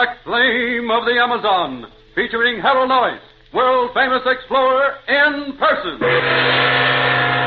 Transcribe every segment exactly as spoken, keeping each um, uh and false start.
Black Flame of the Amazon, featuring Harold Noyce, world-famous explorer in person.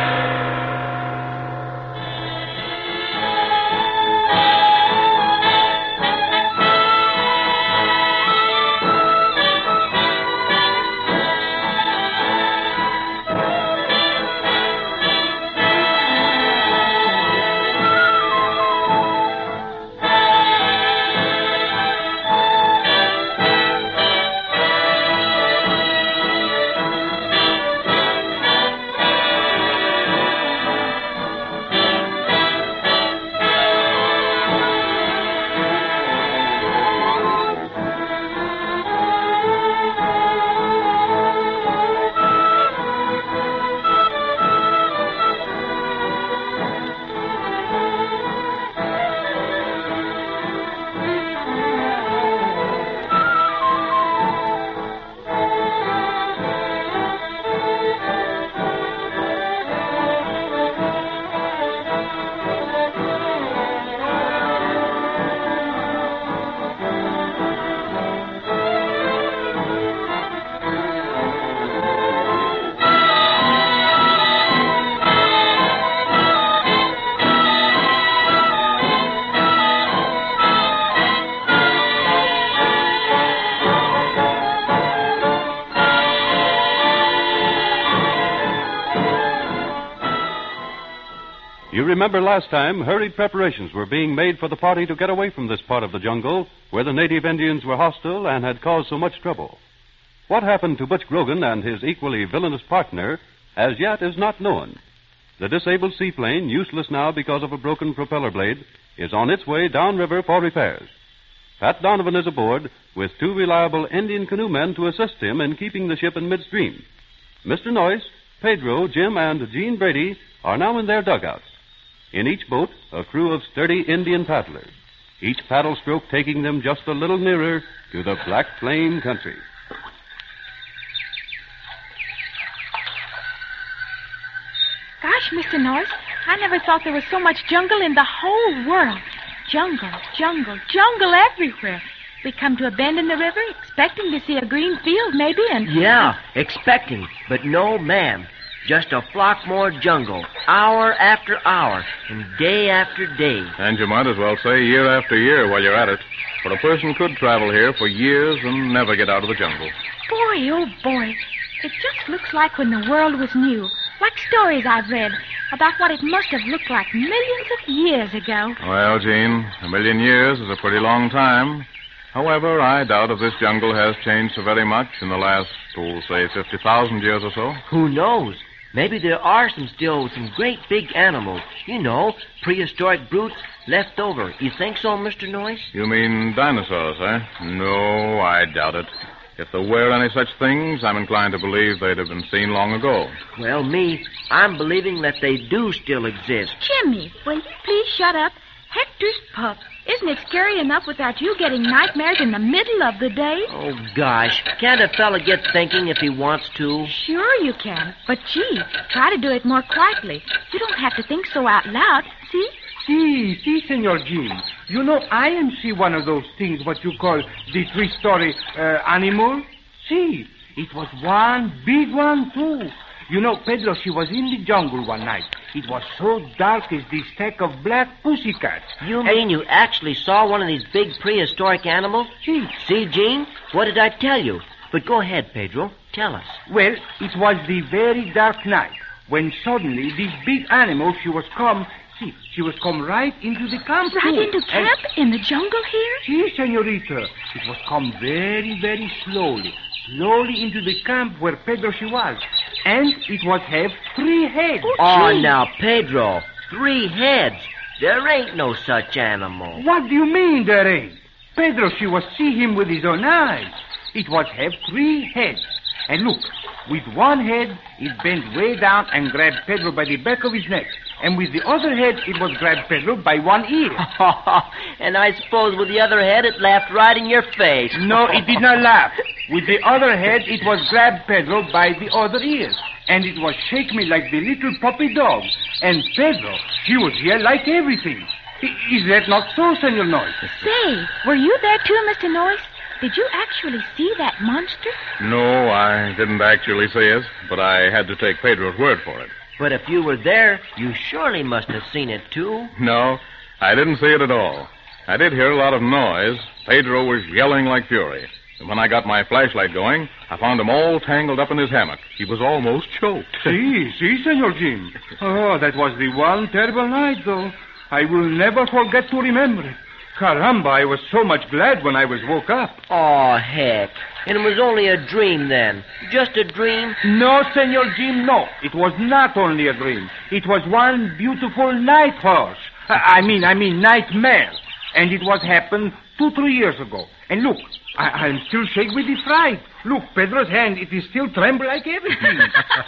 You remember last time, hurried preparations were being made for the party to get away from this part of the jungle where the native Indians were hostile and had caused so much trouble. What happened to Butch Grogan and his equally villainous partner as yet is not known. The disabled seaplane, useless now because of a broken propeller blade, is on its way downriver for repairs. Pat Donovan is aboard with two reliable Indian canoe men to assist him in keeping the ship in midstream. Mister Noyce, Pedro, Jim, and Gene Brady are now in their dugouts. In each boat, a crew of sturdy Indian paddlers, each paddle stroke taking them just a little nearer to the Black Flame country. Gosh, Mister Noyce, I never thought there was so much jungle in the whole world. Jungle, jungle, jungle everywhere. We come to a bend in the river, expecting to see a green field, maybe, and... Yeah, expecting, but no, ma'am. Just a flock more jungle, hour after hour, and day after day. And you might as well say year after year while you're at it. For a person could travel here for years and never get out of the jungle. Boy, oh boy, it just looks like when the world was new. Like stories I've read about what it must have looked like millions of years ago. Well, Jean, a million years is a pretty long time. However, I doubt if this jungle has changed so very much in the last, oh, say, fifty thousand years or so. Who knows? Maybe there are some still some great big animals. You know, prehistoric brutes left over. You think so, Mister Noyce? You mean dinosaurs, eh? No, I doubt it. If there were any such things, I'm inclined to believe they'd have been seen long ago. Well, me, I'm believing that they do still exist. Jimmy, will you please shut up? Hector's pup. Isn't it scary enough without you getting nightmares in the middle of the day? Oh, gosh. Can't a fella get thinking if he wants to? Sure you can. But, gee, try to do it more quietly. You don't have to think so out loud. See? Si, si, Senor Jim. You know, I am see one of those things what you call the three-story uh, animal. See, it was one big one, too. You know, Pedro, she was in the jungle one night. It was so dark as the stack of black pussycats. You mean and... you actually saw one of these big prehistoric animals? See. See, Gene? What did I tell you? But go ahead, Pedro. Tell us. Well, it was the very dark night when suddenly this big animal, she was come... See, she was come right into the camp. Right too. into camp? And... in the jungle here? See, senorita. It was come very, very slowly. Slowly into the camp where Pedro she was. And it was have three heads. Oh, oh now, Pedro. Three heads. There ain't no such animal. What do you mean there ain't? Pedro, she was see him with his own eyes. It was have three heads. And look, with one head, it bent way down and grabbed Pedro by the back of his neck. And with the other head, it was grabbed Pedro by one ear. And I suppose with the other head, it laughed right in your face. No, it did not laugh. With the other head, it was grabbed Pedro by the other ear. And it was shake me like the little puppy dog. And Pedro, he was here like everything. I- Is that not so, Senor Noyes? Say, were you there too, Mister Noyes? Did you actually see that monster? No, I didn't actually see it, but I had to take Pedro's word for it. But if you were there, you surely must have seen it, too. No, I didn't see it at all. I did hear a lot of noise. Pedro was yelling like fury. And when I got my flashlight going, I found him all tangled up in his hammock. He was almost choked. Si, si, Senor Jim. Oh, that was the one terrible night, though. I will never forget to remember it. Caramba, I was so much glad when I was woke up. Oh, heck. And it was only a dream then. Just a dream? No, Senor Jim, no. It was not only a dream. It was one beautiful night horse. I I mean, I mean nightmare. And it was happened two, three years ago. And look, I, I'm still shaking with the fright. Look, Pedro's hand, it is still tremble like everything.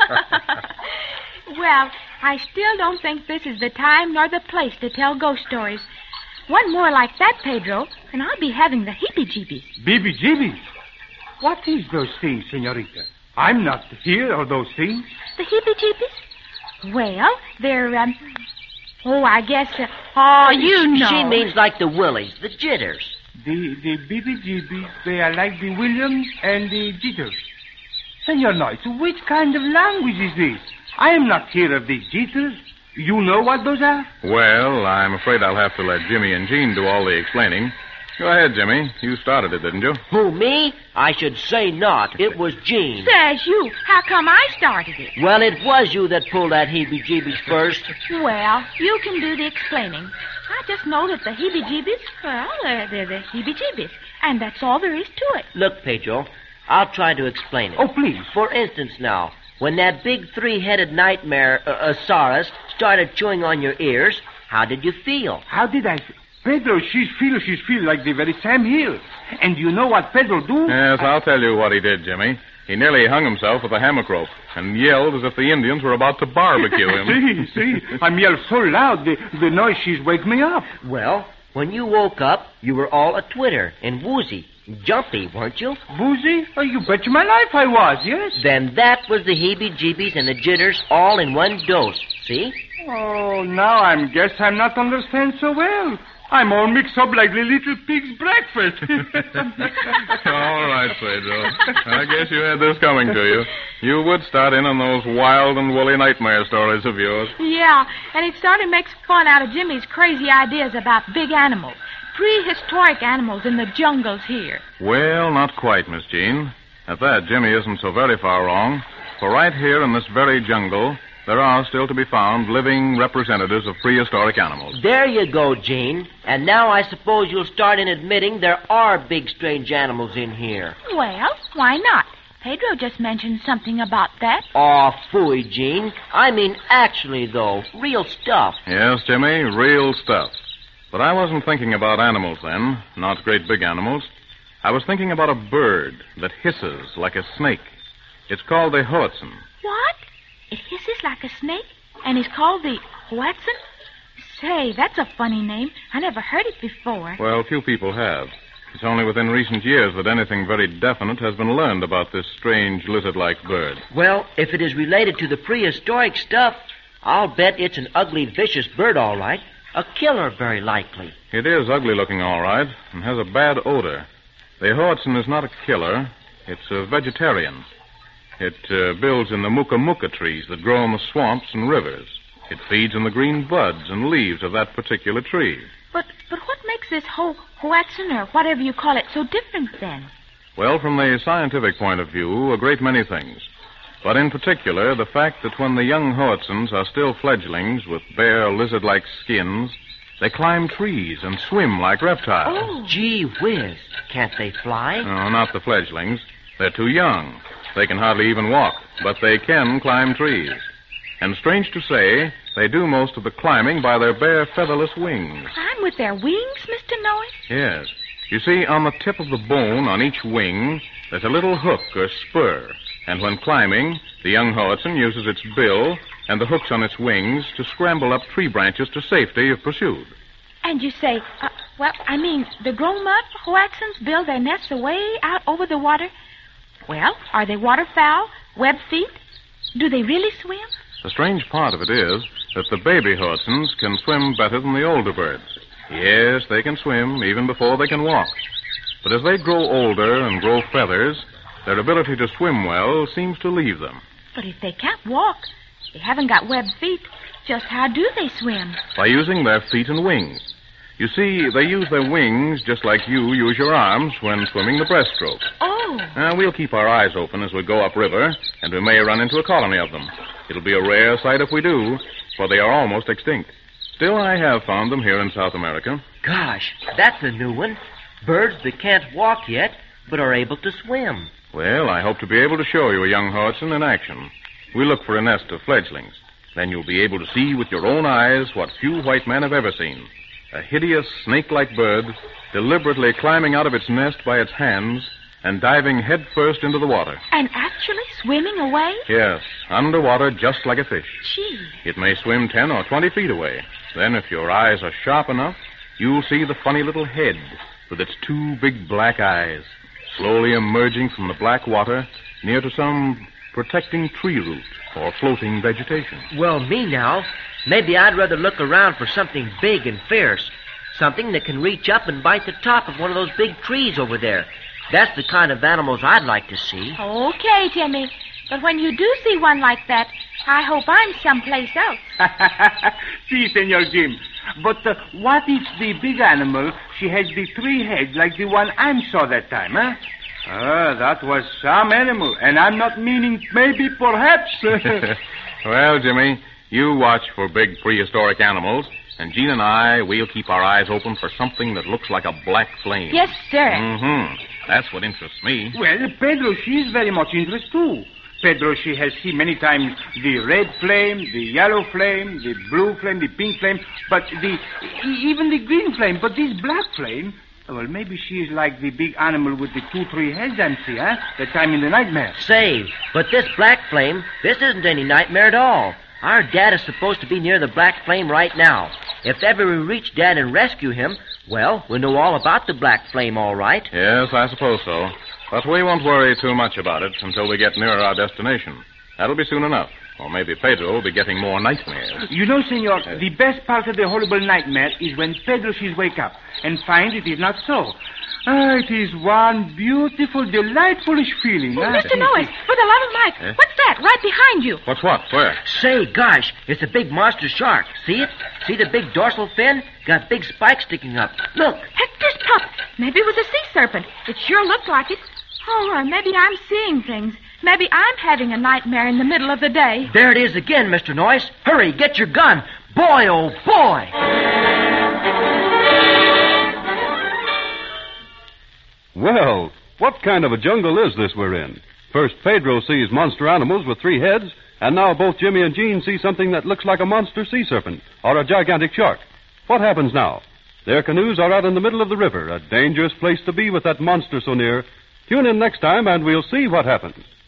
Well, I still don't think this is the time nor the place to tell ghost stories. One more like that, Pedro, and I'll be having the heebie-jeebies. Beebe-jeebies? What is those things, Senorita? I'm not here or those things. The heebie-jeebies? Well, they're, um... Oh, I guess... Uh, oh, you know. She means like the willies, the jitters. The, the beebe-jeebies, they are like the Williams and the jitters. Senor Noyes, which kind of language is this? I am not here of the jitters. You know what those are? Well, I'm afraid I'll have to let Jimmy and Jean do all the explaining. Go ahead, Jimmy. You started it, didn't you? Who, me? I should say not. It was Jean. Says you. How come I started it? Well, it was you that pulled that heebie-jeebies first. Well, you can do the explaining. I just know that the heebie-jeebies, well, they're, they're the heebie-jeebies. And that's all there is to it. Look, Pedro, I'll try to explain it. Oh, please. For instance, now, when that big three-headed nightmare, uh, Asaurus, started chewing on your ears, how did you feel? How did I... Pedro, she's feel, she's feel like the very Sam Hill. And you know what Pedro do? Yes, I'll tell you what he did, Jimmy. He nearly hung himself with a hammock rope and yelled as if the Indians were about to barbecue him. see, see, I'm yelled so loud, the, the noise, she's wake me up. Well, when you woke up, you were all a-twitter and woozy, jumpy, weren't you? Woozy? Oh, you bet my life I was, yes. Then that was the heebie-jeebies and the jitters all in one dose, see? Oh, now I guess I'm not understand so well. I'm all mixed up like the little pig's breakfast. All right, Pedro. I guess you had this coming to you. You would start in on those wild and woolly nightmare stories of yours. Yeah, and it sort of makes fun out of Jimmy's crazy ideas about big animals. Prehistoric animals in the jungles here. Well, not quite, Miss Jean. At that, Jimmy isn't so very far wrong. For right here in this very jungle, there are still to be found living representatives of prehistoric animals. There you go, Jean. And now I suppose you'll start in admitting there are big, strange animals in here. Well, why not? Pedro just mentioned something about that. Aw, phooey, Jean. I mean, actually, though, real stuff. Yes, Jimmy, real stuff. But I wasn't thinking about animals then, not great big animals. I was thinking about a bird that hisses like a snake. It's called the hoatzin. What? It hisses like a snake and is called the hoatzin? Say, that's a funny name. I never heard it before. Well, few people have. It's only within recent years that anything very definite has been learned about this strange lizard-like bird. Well, if it is related to the prehistoric stuff, I'll bet it's an ugly, vicious bird, all right. A killer, very likely. It is ugly-looking, all right, and has a bad odor. The hoatzin is not a killer. It's a vegetarian. It uh, builds in the muka-muka trees that grow in the swamps and rivers. It feeds on the green buds and leaves of that particular tree. But but what makes this ho- hoatzin, or whatever you call it, so different then? Well, from the scientific point of view, a great many things. But in particular, the fact that when the young hoatzins are still fledglings with bare lizard-like skins, they climb trees and swim like reptiles. Oh. Gee whiz. Can't they fly? No, not the fledglings. They're too young. They can hardly even walk, but they can climb trees. And strange to say, they do most of the climbing by their bare featherless wings. Climb with their wings, Mister Noyes? Yes. You see, on the tip of the bone on each wing, there's a little hook or spur. And when climbing, the young hoatzin uses its bill and the hooks on its wings to scramble up tree branches to safety if pursued. And you say, uh, well, I mean, the grown-up hoatzins build their nests away out over the water? Well, are they waterfowl, web-feet? Do they really swim? The strange part of it is that the baby hoatzins can swim better than the older birds. Yes, they can swim even before they can walk. But as they grow older and grow feathers, their ability to swim well seems to leave them. But if they can't walk, they haven't got webbed feet, just how do they swim? By using their feet and wings. You see, they use their wings just like you use your arms when swimming the breaststroke. Oh. Now, we'll keep our eyes open as we go upriver, and we may run into a colony of them. It'll be a rare sight if we do, for they are almost extinct. Still, I have found them here in South America. Gosh, that's a new one. Birds that can't walk yet, but are able to swim. Well, I hope to be able to show you a young Hodgson in action. We'll look for a nest of fledglings. Then you'll be able to see with your own eyes what few white men have ever seen. A hideous snake-like bird deliberately climbing out of its nest by its hands and diving headfirst into the water. And actually swimming away? Yes, underwater just like a fish. Gee. It may swim ten or twenty feet away. Then, if your eyes are sharp enough, you'll see the funny little head with its two big black eyes slowly emerging from the black water near to some protecting tree root or floating vegetation. Well, me now, maybe I'd rather look around for something big and fierce. Something that can reach up and bite the top of one of those big trees over there. That's the kind of animals I'd like to see. Okay, Jimmy. But when you do see one like that, I hope I'm someplace else. See, Senor Jim. But uh, what if the big animal, she has the three heads like the one I saw that time, huh? Ah, that was some animal, and I'm not meaning maybe, perhaps. Well, Jimmy, you watch for big prehistoric animals, and Gene and I, we'll keep our eyes open for something that looks like a black flame. Yes, sir. Mm-hmm. That's what interests me. Well, Pedro, she is very much interested, too. Pedro, she has seen many times the red flame, the yellow flame, the blue flame, the pink flame, but the even the green flame. But this black flame, well, maybe she is like the big animal with the two, three heads I see, huh? That time in the nightmare. Say, but this black flame, this isn't any nightmare at all. Our dad is supposed to be near the black flame right now. If ever we reach Dad and rescue him, well, we'll know all about the black flame, all right. Yes, I suppose so. But we won't worry too much about it until we get nearer our destination. That'll be soon enough. Or maybe Pedro will be getting more nightmares. You know, senor, yes. The best part of the horrible nightmare is when Pedro she's wake up and find it is not so. Ah, it is one beautiful, delightfulish feeling. Well, huh? Mister Noyes, for the love of Mike, Eh? what's that right behind you? What's what? Where? Say, gosh, it's a big monster shark. See it? See the big dorsal fin? Got big spikes sticking up. Look. Hector's pup. Maybe it was a sea serpent. It sure looked like it. Oh, or maybe I'm seeing things. Maybe I'm having a nightmare in the middle of the day. There it is again, Mister Noyes. Hurry, get your gun. Boy, oh, boy. Well, what kind of a jungle is this we're in? First, Pedro sees monster animals with three heads, and now both Jimmy and Gene see something that looks like a monster sea serpent or a gigantic shark. What happens now? Their canoes are out in the middle of the river, a dangerous place to be with that monster so near. Tune in next time, and we'll see what happens.